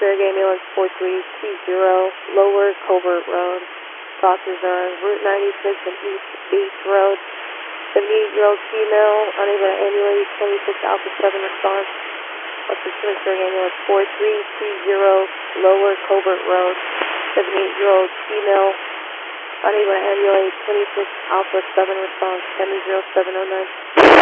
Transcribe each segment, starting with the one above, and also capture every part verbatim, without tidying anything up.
Kingsburg Ambulance four three two zero, Lower Colbert Road. Crosses on Route ninety-six and East eighth Road. seventy-eight-year-old female, unable to ambulate, twenty-six Alpha seven response. Up to Kingsburg Ambulance four three two zero, Lower Colbert Road. seventy-eight-year-old female, unable to ambulate, twenty-six Alpha seven response, seven zero seven oh nine.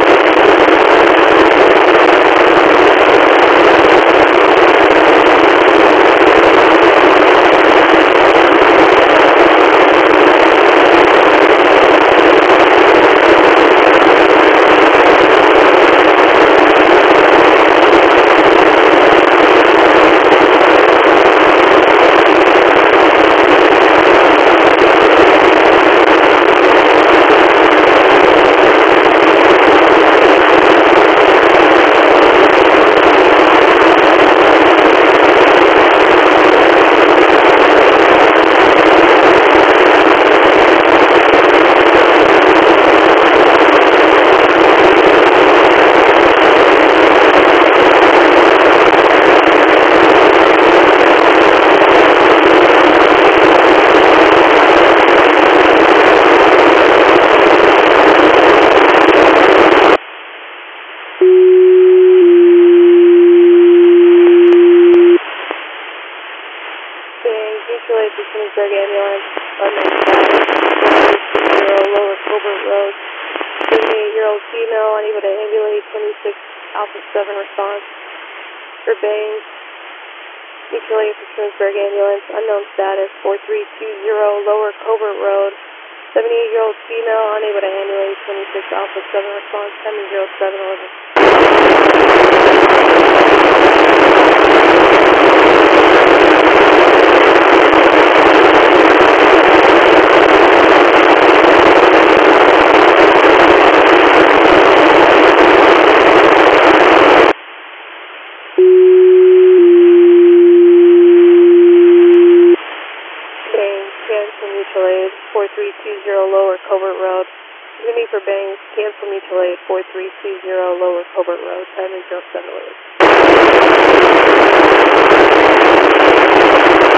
Mutual aid for Kingsburg Ambulance, unknown status, four three two zero, Lower Colbert Road. seventy-eight-year-old female, unable to ambulate, twenty-six Alpha seven response. For Bangs, mutual aid for Kingsburg Ambulance, unknown status, four three two zero, Lower Colbert Road. seventy-eight-year-old female, unable to ambulate, twenty-six Alpha seven response, seven zero seven eleven. Bangs, cancel mutual aid, four three two zero, Lower Colbert Road. Jimmy for Bangs, cancel mutual aid, four three two zero, Lower Colbert Road, seven zero seven eleven.